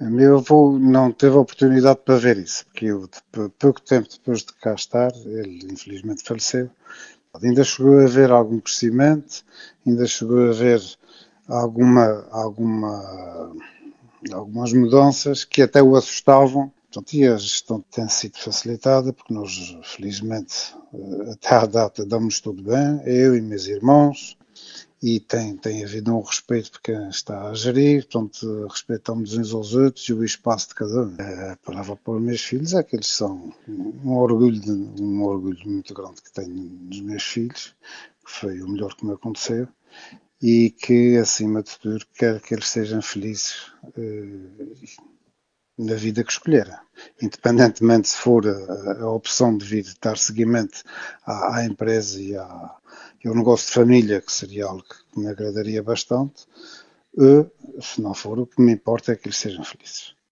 Meu avô não teve a oportunidade para ver isso, porque eu, pouco tempo depois de cá estar, ele infelizmente faleceu. Ainda chegou a ver algum crescimento, ainda chegou a ver alguma, alguma, algumas mudanças que até o assustavam. Portanto, e a gestão tem sido facilitada, porque nós, felizmente, até à data, damos tudo bem, eu e meus irmãos, e tem havido um respeito por quem está a gerir, portanto, respeitamos uns aos outros e o espaço de cada um. A palavra para os meus filhos é que eles são um orgulho muito grande que tenho nos meus filhos, que foi o melhor que me aconteceu, e que, acima de tudo, quero que eles sejam felizes na vida que escolheram. Independentemente se for a opção de vir dar seguimento à empresa e ao negócio de família, que seria algo que me agradaria bastante, se não for, o que me importa é que eles sejam felizes.